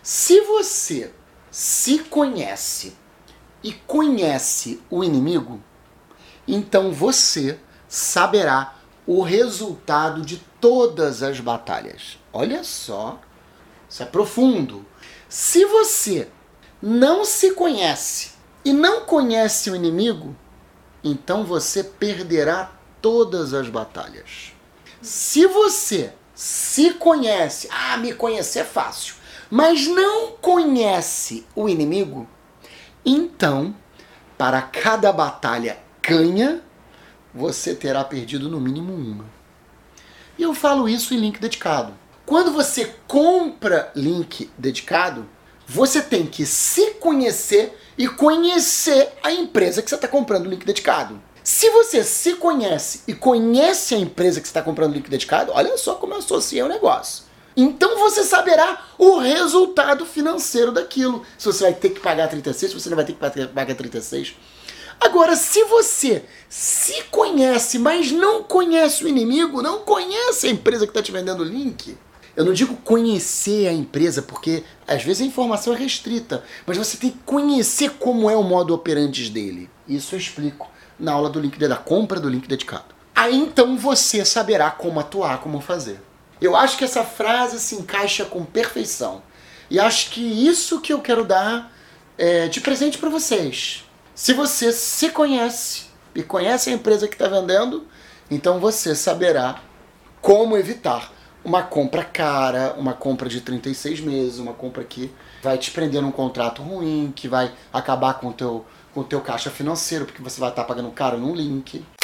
Se você se conhece e conhece o inimigo, então você saberá o resultado de todas as batalhas. Olha só, isso é profundo. Se você não se conhece e não conhece o inimigo, então você perderá todas as batalhas. Se você se conhece, me conhecer é fácil, mas não conhece o inimigo, então, para cada batalha ganha, você terá perdido no mínimo uma. E eu falo isso em link dedicado. Quando você compra link dedicado, você tem que se conhecer e conhecer a empresa que você está comprando o link dedicado. Se você se conhece e conhece a empresa que você está comprando o link dedicado, olha só como eu associei o negócio. Então você saberá o resultado financeiro daquilo. Se você vai ter que pagar 36, se você não vai ter que pagar 36. Agora, se você se conhece, mas não conhece o inimigo, não conhece a empresa que está te vendendo o link, eu não digo conhecer a empresa, porque às vezes a informação é restrita, mas você tem que conhecer como é o modo operandi dele. Isso eu explico na aula do link da compra do link dedicado. Aí então você saberá como atuar, como fazer. Eu acho que essa frase se encaixa com perfeição. E acho que isso que eu quero dar de presente para vocês. Se você se conhece e conhece a empresa que está vendendo, então você saberá como evitar uma compra cara, uma compra de 36 meses, uma compra que vai te prender num contrato ruim, que vai acabar com o teu caixa financeiro, porque você vai estar pagando caro num link.